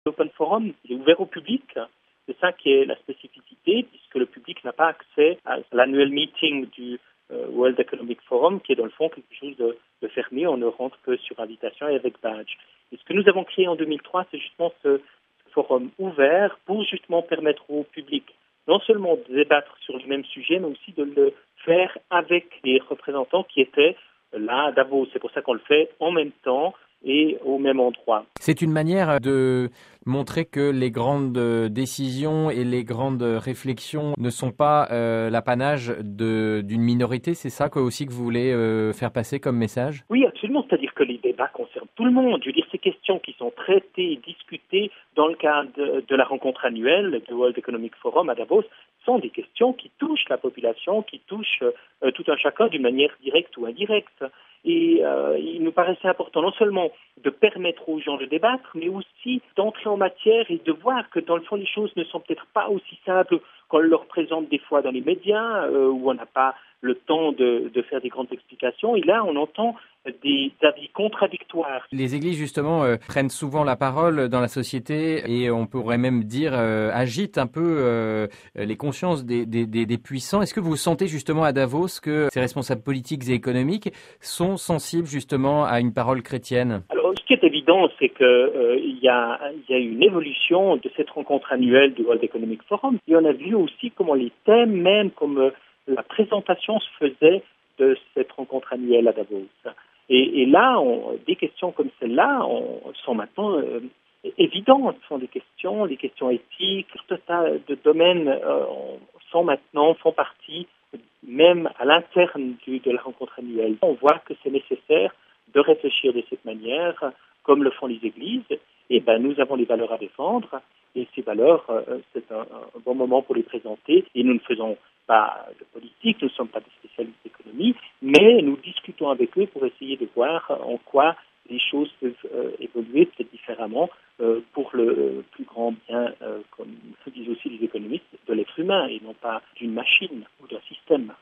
L'Open Forum, il est ouvert au public. C'est ça qui est la spécificité, puisque le public n'a pas accès à l'annual meeting du World Economic Forum, qui est dans le fond quelque chose de fermé. On ne rentre que sur invitation et avec badge. Et ce que nous avons créé en 2003, c'est justement ce forum ouvert pour justement permettre au public non seulement de débattre sur le même sujet, mais aussi de le faire avec les représentants qui étaient là à Davos. C'est pour ça qu'on le fait en même temps et au même endroit. C'est une manière de montrer que les grandes décisions et les grandes réflexions ne sont pas l'apanage d'une minorité, c'est ça aussi que vous voulez faire passer comme message? Oui, absolument, c'est-à-dire que les débats concernent tout le monde. Je veux dire, ces questions qui sont traitées et discutées dans le cadre de la rencontre annuelle du World Economic Forum à Davos sont des questions qui touchent la population, qui touchent tout un chacun d'une manière directe ou indirecte. Et il nous paraissait important non seulement de permettre aux gens de débattre, mais aussi d'entrer en matière et de voir que dans le fond les choses ne sont peut-être pas aussi simples qu'on leur présente des fois dans les médias, où on n'a pas le temps de faire des grandes explications. Et là, on entend des avis contradictoires. Les églises, justement, prennent souvent la parole dans la société et on pourrait même dire agitent un peu les consciences des puissants. Est-ce que vous sentez justement à Davos que ces responsables politiques et économiques sont sensibles justement à une parole chrétienne? Alors, ce qui est évident, c'est que il y a une évolution de cette rencontre annuelle du World Economic Forum. Et on a vu aussi comment les thèmes, même comme la présentation se faisait de cette rencontre annuelle à Davos. Et là, des questions comme celle-là sont maintenant évidentes. Ce sont des questions éthiques, tout un tas de domaines font partie, même à l'interne de la rencontre annuelle. On voit que c'est nécessaire de réfléchir de cette manière, comme le font les églises. Et nous avons les valeurs à défendre. Et ces valeurs, c'est un bon moment pour les présenter. Et nous ne faisons pas de politique, nous ne sommes pas des spécialistes d'économie, mais nous discutons avec eux pour essayer de voir en quoi les choses peuvent évoluer peut-être différemment pour le plus grand bien, comme le disent aussi les économistes, de l'être humain et non pas d'une machine ou d'un système.